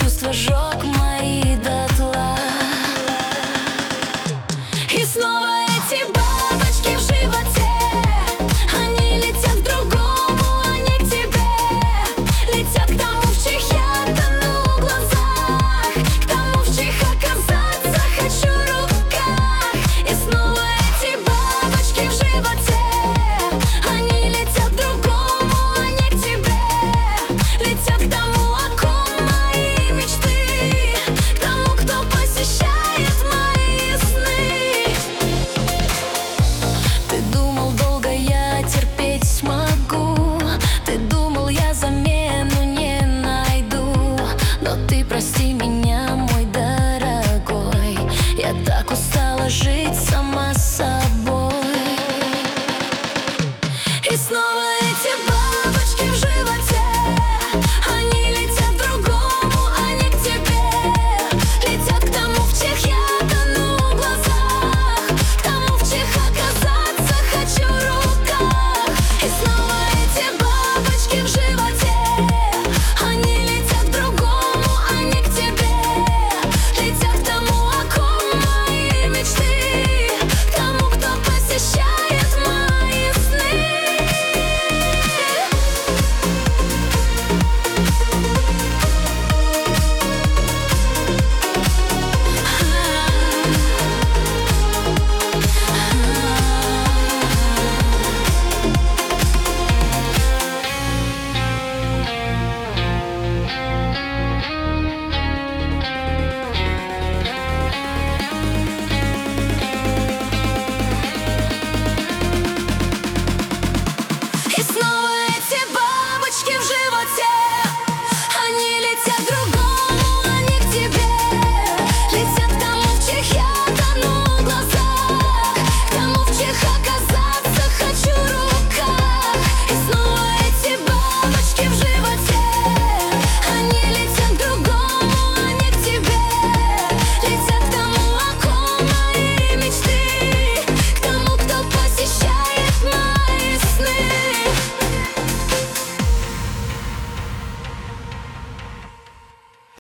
чувства жёг мои дотла. И снова эти бабочки в животе, они летят к другому, а не к тебе. Летят к тому, в чьих я тону в глазах, к тому, в чьих оказаться хочу руках. И снова эти бабочки в животе, они летят к другому, а не к тебе. Летят к тому, о ком мои мечты, к тому, кто посещает мои сны. Ты думал, долго я терпеть смогу, ты думал, я замену не найду, но ты прости меня.